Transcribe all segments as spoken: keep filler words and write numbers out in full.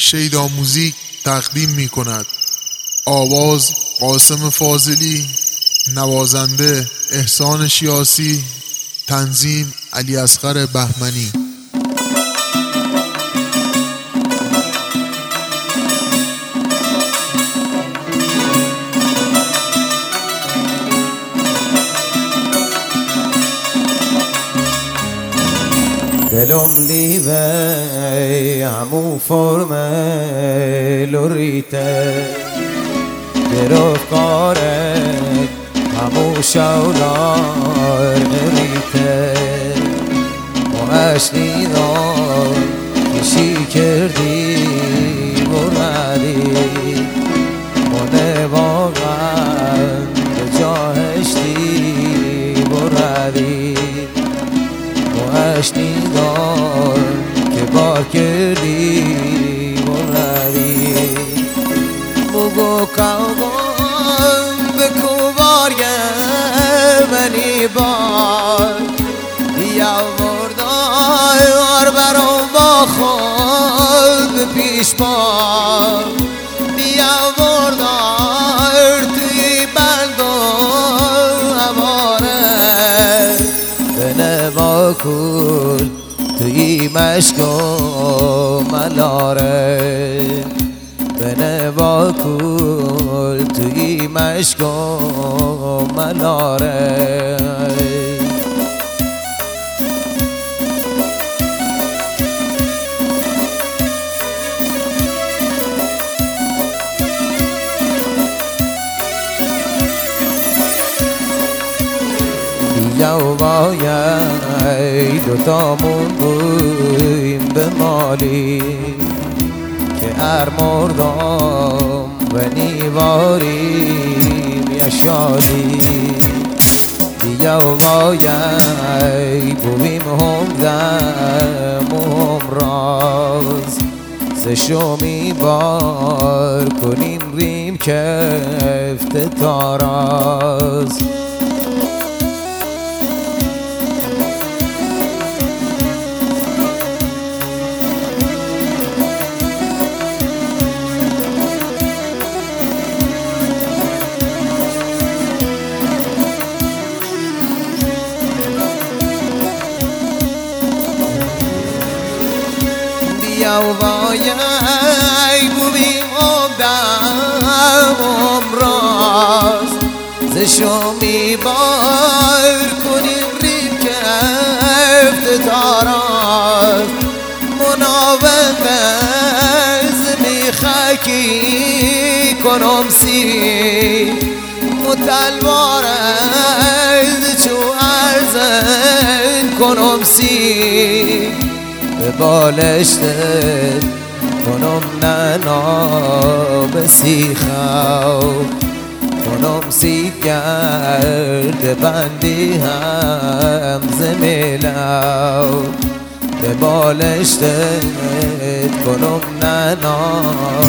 شیدا موزیک تقدیم می کند. آواز قاسم فاضلی، نوازنده احسان شیاسی، تنظیم علی اصغر بهمنی. دلم لیوه همو فرمه لوریته گرفت کارت همو شولار غریته و اشنی دار کشی کردی بردی مونه واقعا به جاهشتی بردی و اشنی دار که بار کردی بردی بگو کابان بکو بارگه منی بار یا بردار برام با خود پیش بار یا بردار توی بند و عباره بنه با کل توی مشک و ملاره بنه با کل توی مشک و ملاره بیا و باید دوتامون بویم به مالی که هر مردم و نیواریم یا شادی بیا و باید بویم هم دم و هم راز سشومی بار کنیم ریم کفت تاراز بیا و باید بویم هم دم و راز زشومی بار کنیم ریم کفت تاراز مناوب زمی خاکی کنم سی متلوار از چو ارزن کنم سی به بالشتت کنم ننا بسیخو کنم سید گرد بندی هم زمیلو به بالشتت کنم ننا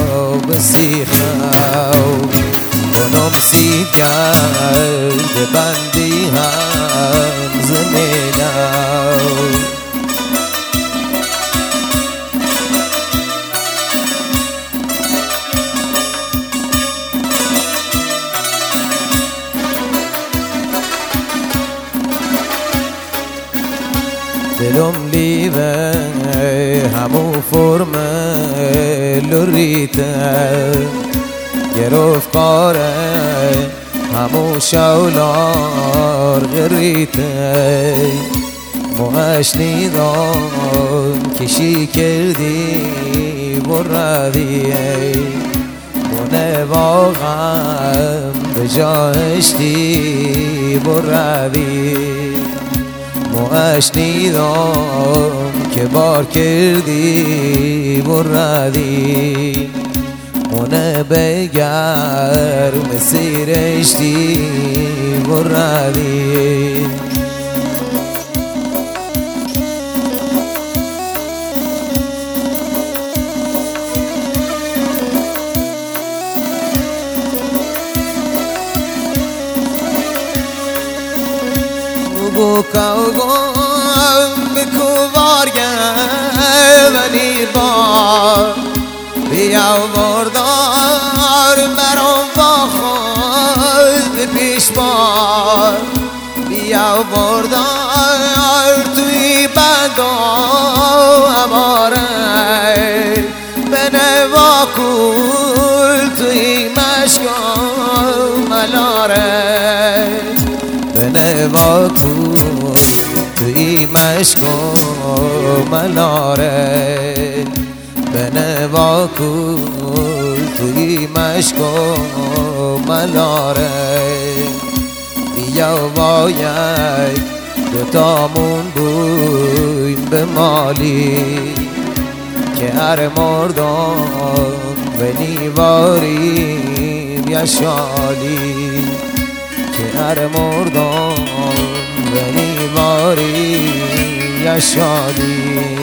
بسیخو کنم سید گرد بندی هم زمیلو دلم لیوه همو فرمه لوریته گرفت کاره همو شولار غریته موهش نیدان کشی کردی بردی مونه واقعا به جاهشتی بردی موهش نیدم که بار کردی بردی مونه بگر مسیرشتی بردی بگو کابان بکو بارگه منی بار بیا بردار مرا با خود پیش بار بیا بردار توی بدا اماره بنه با کل توی مشکا ملاره بنه با کل توی مشکا ملاره بنه با کل توی مشکا ملاره بیا باید دوتامون بویم به مالی که هر مردم به نیواریم یا شالی که هر مردم به نیواریم یا شالی